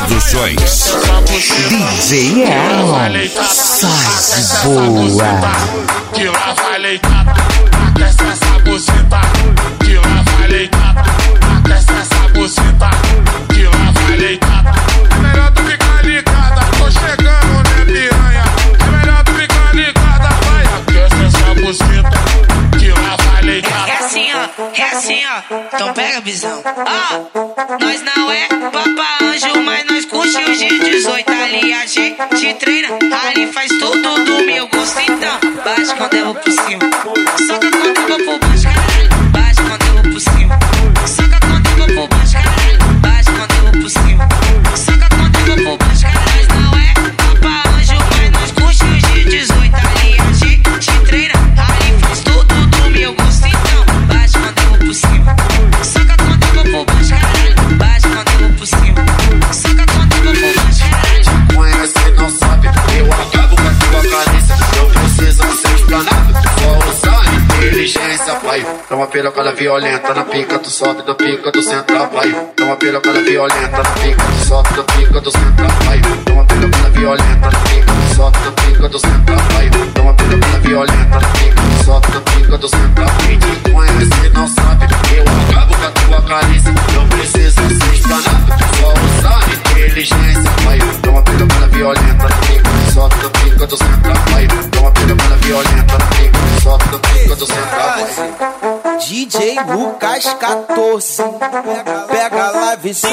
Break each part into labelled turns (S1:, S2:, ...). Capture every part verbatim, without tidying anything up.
S1: Produções. D J Elon, sai de boa.
S2: Que lá vai leitar, desce essa buceta. Que lá vai leitar, desce essa buceta. Que lá vai leitar. É melhor tu ficar ligada, tô chegando, né, piranha? É melhor tu ficar ligada, vai, aquece essa buceta. Que lá vai leitar.
S3: É assim, ó, é assim, ó. Então pega a visão. Ó, nós não é papa anjo, mas nós curte os de dezoito. Ali a gente treina, ali faz tudo do meu gosto. Então, baixa quando eu vou por cima. Soca quando eu vou por baixo, caralho. Baixa quando eu vou por cima. Soca quando eu vou por baixo, caralho. Baixa quando eu vou por cima. Soca quando eu vou por baixo, caralho. Nós não é papa anjo, mas nós curte os de dezoito. Ali a gente treina, ali faz tudo do meu gosto. Então, baixa quando eu vou por cima. Soca quando eu vou por baixo, caralho. Baixa quando eu vou por cima. Soca quando eu vou por baixo, caralho.
S4: Conhece, não sabe, eu acabo com a tua carícia. Não precisa ser explanado, só usar inteligência, pai. Dá uma pirocada violenta na pica, tu sobe da pica, tu senta, pai. Dá uma pirocada violenta na pica, tu sobe da pica, tu senta, pai. Dá uma pirocada violenta na pica, tu sobe da pica, tu senta, pai. Dá uma pirocada violenta na pica, tu sobe da pica, tu senta, pai. Quem conhece, não sabe, eu acabo com a tua carícia. Não precisa ser explanado, só usar inteligência, pai. Dá uma pirocada violenta na pica, tu sobe da pica, tu senta, pai. Dá uma pirocada violenta na pica, tu sobe da pica, tu senta, pai.
S5: D J Lucas quatorze, pega lá a visão.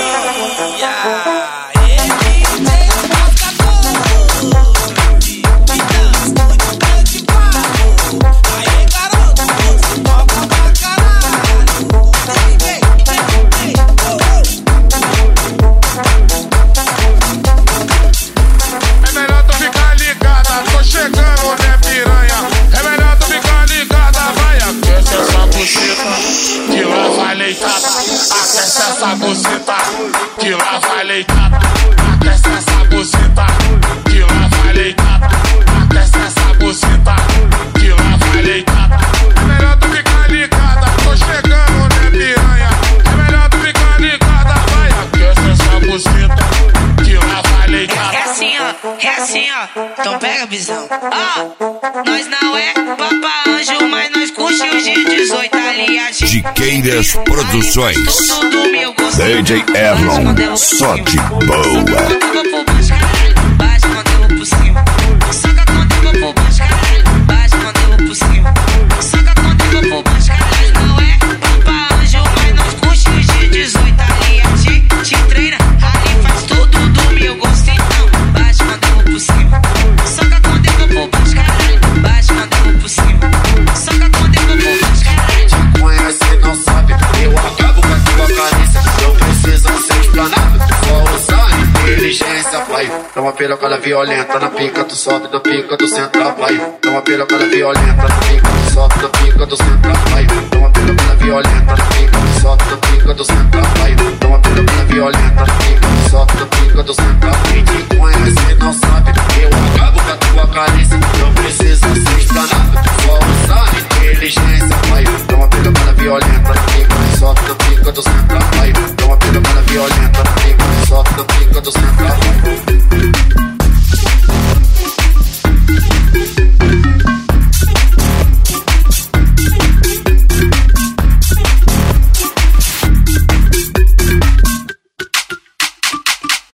S2: É melhor tu ficar ligada, tô chegando, né, piranha? É melhor tu ficar ligada, vai, aquece essa buceta. Que lá vai leitada, aquece essa buceta. Que lá vai leitada, aquece essa buceta. Que lá vai leitada, aquece essa buceta. Que lá vai leitada. É melhor tu ficar ligada, tô chegando, né, piranha? É melhor tu ficar ligada, vai, aquece essa buceta. Que lá vai leitada.
S3: É assim, ó, é assim, ó. Então pega a visão. Ó, nós não é papa anjo, mas nós curte os de dezoito. Ali a gente
S1: Diqueiras Produções.
S3: tudo do meu gosto.
S1: D J Elon, só de boa.
S3: Baixa quando eu vou por cima. Soca quando eu vou por baixo, caralho. Baixa quando eu vou por cima. Soca quando eu vou por baixo, caralho. Não é papa anjo, mas nós curte os de dezoito. Ali a gente treina, ali faz tudo do meu gosto. Então, baixa quando eu vou por cima. Soca quando eu vou por baixo, caralho. Baixa quando eu vou por cima. Soca quando eu vou por baixo, caralho.
S4: Conhece, não sabe, eu acabo com a tua carícia. Não precisa ser explanado, só usar inteligência, pai. Dá uma pirocada violenta na pica, tu sobe da pica, tu senta, pai. Dá uma pirocada violenta na pica, tu sobe da pica, tu senta.